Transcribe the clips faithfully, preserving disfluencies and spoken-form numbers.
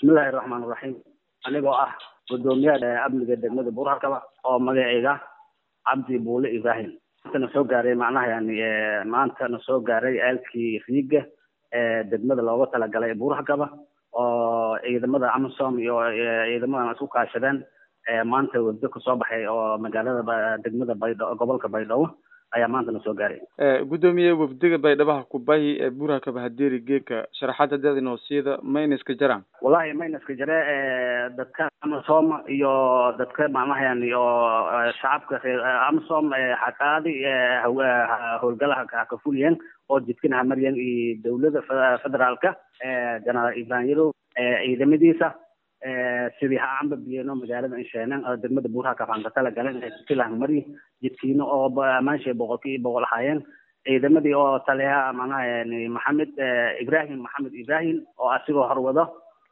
bismillahi raxmaani raxiim anigoo ah gudoomiyaha amniga degmada Buur-Hakaba oo magacayga Cabdi Buule Ibrahim inta soo gaaray macnaha yani maanta na soo gaaray aalkii Riiga ee degmada looga talagalay Buur-Hakaba oo ciidamada Amisom iyo ciidamada isku kaashadeen maanta wada ku soo baxay oo magaalada degmada Baydhabo gobolka Baydhabo ayaa maanta na soo gaaray ee gudoomiyaha wafdiga Baydhabo ku bahi ee Buur-Hakaba hadeeri geeka sharaxaad dadina sida mayniska jaraan wallahi mayniska jara ee dadka Amisom iyo dadka macnaha yani oo shacabka Amisom xaqaadi howlgalaha ka fuliyeen oo jidkina maryan iyo dawladda federaalka ee General Ibrahim Yaro ee ciidamadiisa ee sidii amba biyano magaalada Inshaanan oo degmada Buur-Hakaba aan tala galeen jidkiilaan mari jidkiina oo maanshay boqolkiiba boqol hayeen ciidamadii oo taliyaha macnaha yani Maxamed Ibrahim Maxamed Ibrahim oo asigoo horwado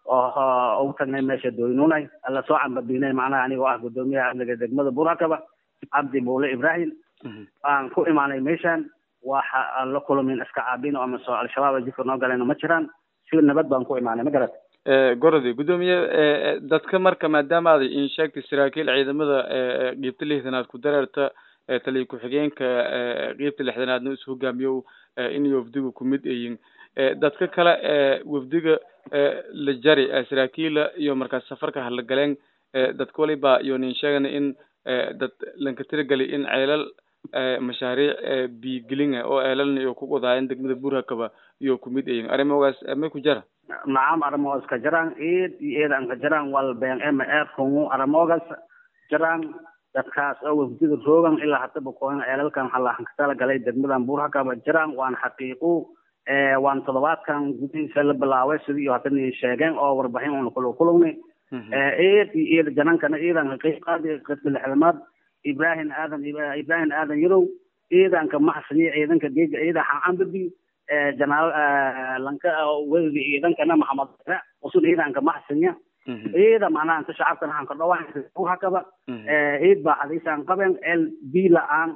oo uu tagnay meesha dooynunay alla soo amba biinay macnaha anigoo ah gudoomiyaha amniga degmada Buur-Hakaba Cabdi Buule Ibrahim aan ku imaanay meeshan waxa la kulmin iska caabin oo masoo al-shabaab jidka noo galeen ma jiraan si nabad baan ku imaanay ma garad ee gorodi gudoomiyaha dadka marka maadaama ay in sheegtay saraakiil ciidamada qeybta lixdanaad ku dareerta taliye ku xigeenka qeybta lixdanaad uu soo hogaamiyo in wafdigu ku mid yihiin dadka kale wafdiga la jari saraakiil iyo markaas safarka hal galeen dadka waliba iyo in sheegan in dad lanka tiragalay in ceelal mashaariic biigelin oo ceelal iyo ku qodayeen degmada Buur-Hakaba iyo ku mid yihiin arrimogaas ma ku jara نعم أرموز كجران إيد إيد أن كجران والبين إم إف كونو أرموز جران دكاس أو بديد الروغان إلا حتى بكون إلى كان حلا حكتلا قلي دمدان Buur-Hakaba جران وان حقيقو وان طلبات كان جدي سل بلاوي سدي يعطني شيئين أو وربحين ونقولوا كلهم إيد إيد جران كان إيد أن قيق قاضي قتل الحلمات إبراهيم آدم إبراهيم آدم يرو إيد أن كمحسني إيد أن كديج إيد عن بدي جنال لانك ولدي إذا كان محمد وصل إذا كان محسنية إذا معنا أنت شعب كان عن كذا واحد Buur-Hakaba إذا بعد عن قبل البيل عن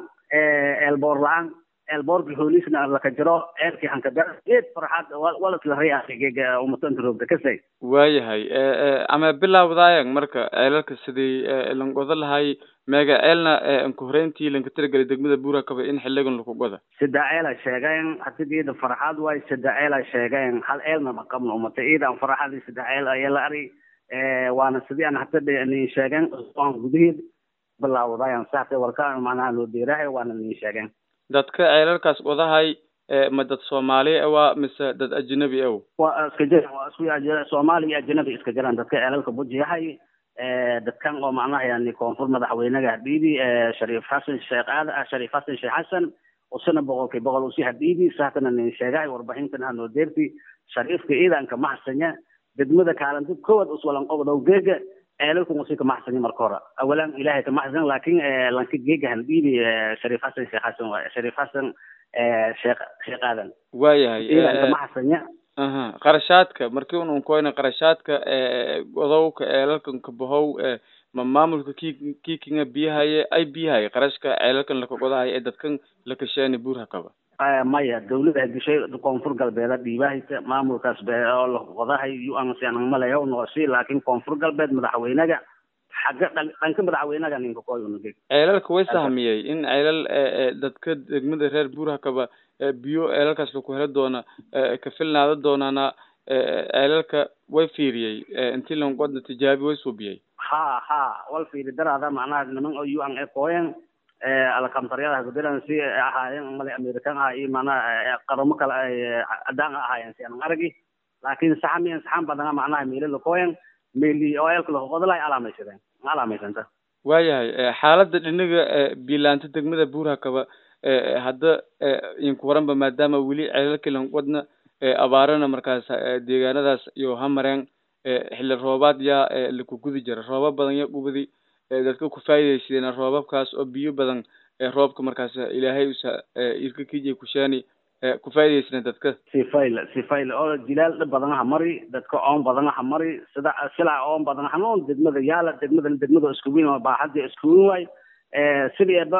البورلان البور بحوليسنا لك جرا إركي عن كذا إذا فرحات ولا تلهي أخي ومتنتظر بكسي واي هاي أما بالله وضايق مركا إلك سدي لنقضل هاي ماجا إلنا إنكورنتي لنكترجل دقمة Buur-Hakaba إن حلقن لكو قذا سد إلى شيئين حتى إذا فرحات واي سد إلى شيئين حال إلنا مقامنا ومتى إذا فرحات سد إلى يلا أري وأنا سدي أنا حتى إني شيئين أصلا جديد بالله وضايق ساعة والكان معنا لو ديره وأنا إني شيئين dadka ceelalkaas wadahay ma dad Soomaali ah mise dad ajnabi ah waa iska jiraan waa isku yahay Soomaali ajnabi iska jiraan dadka ceelalka bujiyahay dadkan oo macnaha yani koonfur madaxweynaha Habibi Shariif Xasan Sheekh Aad Shariif Xasan Sheekh Xasan oo sana boqolkiiba boqol u si Habibi saakana nin sheegay warbaahintan aan oo deerti Shariifka iidanka maxsanya degmada kaalanta koowad uswalan qobdo geega ceelalku musiika maxsan marka hore awalan ilaahay ka maxsan laakiin lanka geega Habibi Shariif Xasan Sheekh Xasan Shariif Xasan Sheekh Sheekh Aadan waayahay iidanka maxsanya aha qarashaadka markii uu koona qarashaadka wadowka ceelalkan ka bahow ma maamulka kiikinga biyahaye ay biyahaye qarashka ceelalkan la qodahay ee dadkan la kasheeni Buur-Hakaba maya dawladda gashay koonfur galbeed dhiibahaysa maamulkaas baa oo la qodahay uu aan si aan malayo oo si laakiin koonfur galbeed madaxweynaha xagga dhanka madaxweynaha ninka kooyuuna ceelalka way sahmiyay in ceelal dadka degmada reer Buur-Hakaba biyo ceelalkaas lagu helo doona ka filnaada doonana ceelalka way fiiriyay intii loo qodna tijaabi way suubiyay ha ha wal fiiri darada macnaha niman oo U N A kooyan ala kamtariyada gudaran si ahaayeen mali American ah iyo macnaha qaramo kale ay adaan ahaayeen si aan aragi laakiin saxamiyan saxan badan macnaha meelo la kooyan meeli oo ceelka lagu qodlay calaamaysadeen calaamaysantaa waayahay xaaladda dhinaga biilaanta degmada Buur-Hakaba hadda in ku waranba maadaama wili ceelalka lan qodna abaarana markaas deegaanadaas iyo hamareen xilli roobaad ya la ku gudi jira roobab badan ya gubadi dadka ku faa'iideysadeen roobabkaas oo biyo badan roobka markaas ilaahay irka kiijay ku sheeni ku faa'iideysadeen dadka sifayl sifayl oo jilaal badan ha mari dadka oon badan ha mari sida sila oon badan xanuun degmada yaala degmada degmada isku weyn oo baaxadda isku weyn way sideeba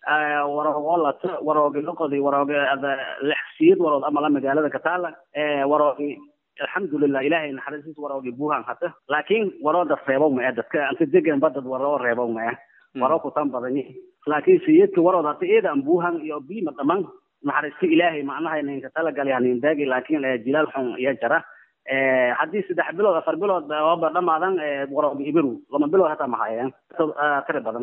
warooga warooga qodi warooga ada lixsiid warood ama la magaalada ka taala warooga alxamdulilah ilaahay naxariistiis waroogi buuhan hata laakiin warooda reebo ma dadka anta degan badad waroo reebo ma waroo ku tan badani laakiin siyadka warooda hata eedan buuhan iyo biima dhamaan naxariista ilaahay macnaha inay tala galayaan daagi laakiin jilaal xun iyo jara ee hadii saddex bilood afar bilood oo dhamaadan waroogi ibiru lama bilood hata ma hayaan tira badan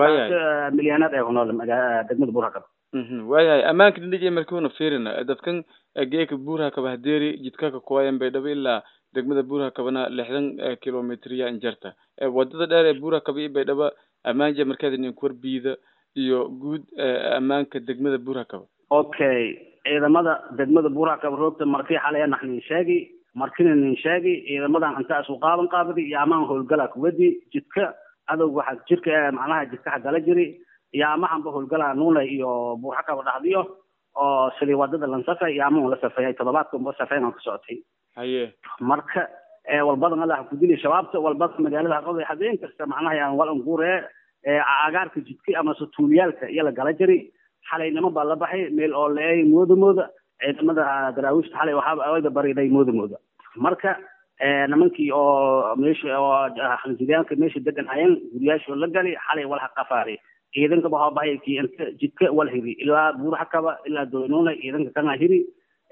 anta milyaanad ay hono degmada buurhakaba waayahay ammaanka dhinaca markuuna fiirina dadkan geeka buurhakaba hadeeri jidka ka kooyan bay dhaba ilaa degmada buurhakabana lixdan kilomitir ya injarta wadada dheer ee buurhakaba bay dhaba ammaanka markaad in korbiida iyo guud ammaanka degmada buurhakaba okay ciidamada degmada buurhakaba roogta markii xalay naxnin sheegi markii nin sheegi ciidamadan anta soo qaaban qaabadi iyo amaan howlgala kuwadi jidka adow waxa jirka macnaha jidka xagala jiri yaa maxan ba howlgala nuuna iyo buurhakaba dhaxdiyo oo sidii wadada lan safay yaa ma la safay toddobaadkan ba safayna ku socotay haye marka ee walbadan Allah ku dilay shabaabta walbad magaalada qoday habeen kasta macnaha yaan wal unguure ee agaarka jidka ama sutuuliyalka iyo la gala jiri xalaynimo baa la baxay meel oo leey moodo moodo ciidamada daraawish xalay waxa ay bariday moodo moodo marka ee nimankii oo meesha oo xanjidaanka meesha degan ayaan guriyaasho la gali xalay wal qafaari ciidanka baa bahay ki inta jidka wal hiri ilaa buurhakaba ilaa doonona ciidanka kana hiri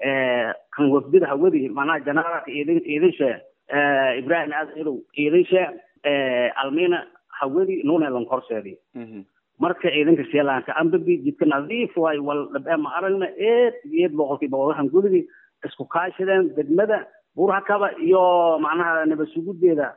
ee kan wafdida hawadi macnaha janaarka ciidan ciidansha ee ibrahim aadiru ciidansha ee almeena hawadi nuuna lan korseedi marka ciidanka seelaanka ambabi jidka nadiif way wal dhabama aragna ee iyad boqolkiiba waxan gudigi isku kaashadeen degmada buurhakaba iyo macnaha nabasugudeeda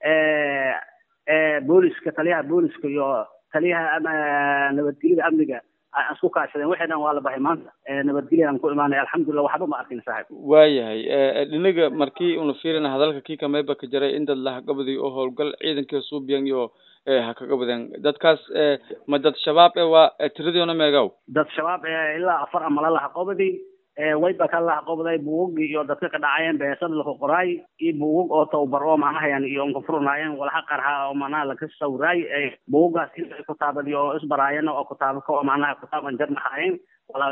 ee ee booliska taliyaha booliska iyo taliyaha ama nabadgelyada amniga asku kaashadeen waxaan waa la baxay maanta nabadgelyada ku imaanay alxamdulillah waxba ma arkin saaxiib waayahay dhinaga markii uu fiirina hadalka kii kamay ba ka jiray in dad la qabadi oo howlgal ciidanka suubiyan iyo ha ka qabadeen dadkaas ma dad shabaab ee waa tiradoona meegaw dad shabaab ee ilaa afar ama la qabadi way ba kala qabday buug iyo dadka ka dhacayeen beesad la qoray iyo buug oo tawbaro macnaha yani iyo qofrunayeen walaha qarxa oo macnaha la ka sawray buugaas inta ku taabadiyo isbaraayeen oo ku taabko macnaha ku taaban jarnahayn wala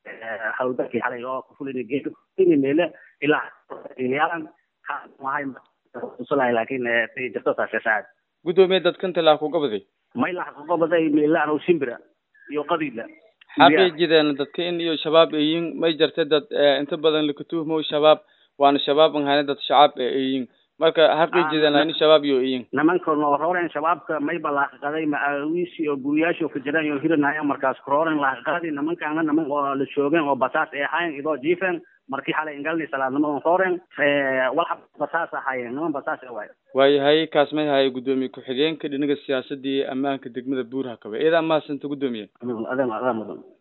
hawdaki xalay oo ku fulin geed in meela ilaa ilaalan ha wahay sulay laakiin tii jirto taashaad gudoomiye dadkan talaa ku qabday may la ku qabday meela oo simbira iyo qadiida xaqiijidan dadka in iyo shabaab eeyin may jirtay dad inta badan la kutuumo shabaab waana shabaab aan hayna dad shacab eeyin marka xaqiijidan in shabaab iyo eeyin nimanka noo rooreen shabaabka may balaaq qaday ma awiisi oo guriyaasho ka jiraan iyo hirinaya markaas rooreen la qaadi nimanka aan niman oo la joogeen oo basaas ay hayn idoo jiifeen markii xalay ingalni salaadnimo rooreen ee wal basaas ahaayeen niman basaas ay waayahay kaas may hay gudoomiye ku xigeenka dhinaca siyaasadda ammaanka degmada buurhakaba eeda ma santa gudoomiye adan adan